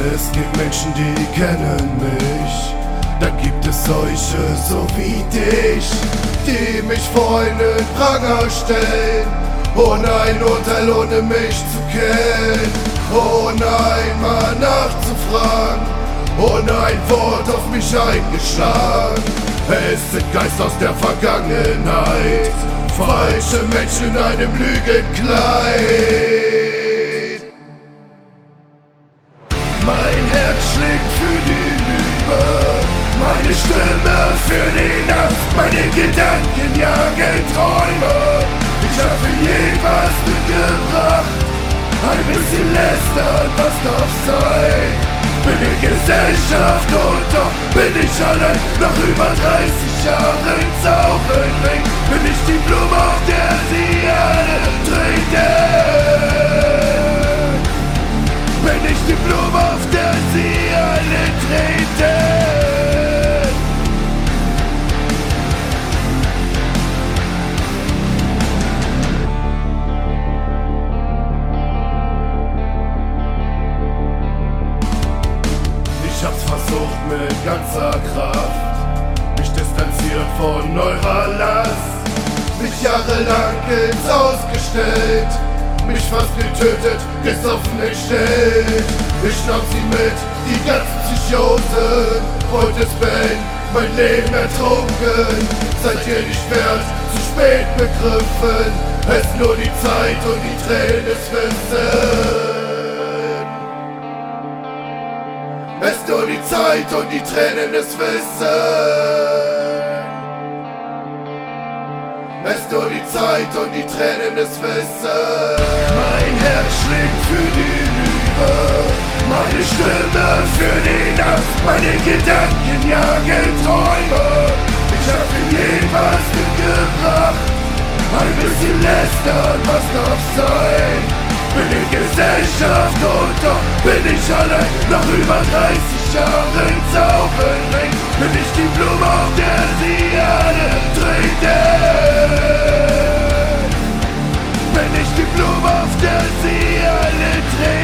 Es gibt Menschen, die kennen mich. Dann gibt es solche, so wie dich, die mich vor einen Pranger stellen, ohne ein Urteil, ohne mich zu kennen, ohne einmal nachzufragen, ohne ein Wort auf mich eingeschlagen. Es sind Geister aus der Vergangenheit, falsche Menschen in einem Lügenkleid. Mein Herz schlägt für die Lüge, meine Stimme für den Hass, meine Gedanken jagen Träume. Ich hab für jeden was mitgebracht, ein bisschen lästern, was darf sein. Bin in Gesellschaft und doch bin ich allein. Nach über 30 Jahren Zauberring bin ich die Blume, auf der sie alle treten. Bin ich die Blume, auf der sie alle treten. Ich hab's versucht mit ganzer Kraft, mich distanziert von eurer Last, mich jahrelang ins Ausgestellt, mich fast getötet, gesoffen gestellt. Ich nahm sie mit, die ganzen Psychosen, wollte es beenden, mein Leben ertrunken. Seid ihr nicht wert, zu spät begriffen, es nur die Zeit und die Tränen des Wissens. Es nur die Zeit und die Tränen des Wissens. Es nur die Zeit und die Tränen des Wissens. Mein Herz schlägt für die Lüge, meine Stimme für den Hass, meine Gedanken jagen Träume. Ich hab für jeden was mitgebracht, ein bisschen lästern, was darf sein. Bin in Gesellschaft und doch bin ich allein. Nach über 30 Jahren Zauberring bin ich die Blume, auf der sie alle treten. Bin ich die Blume, auf der sie alle treten.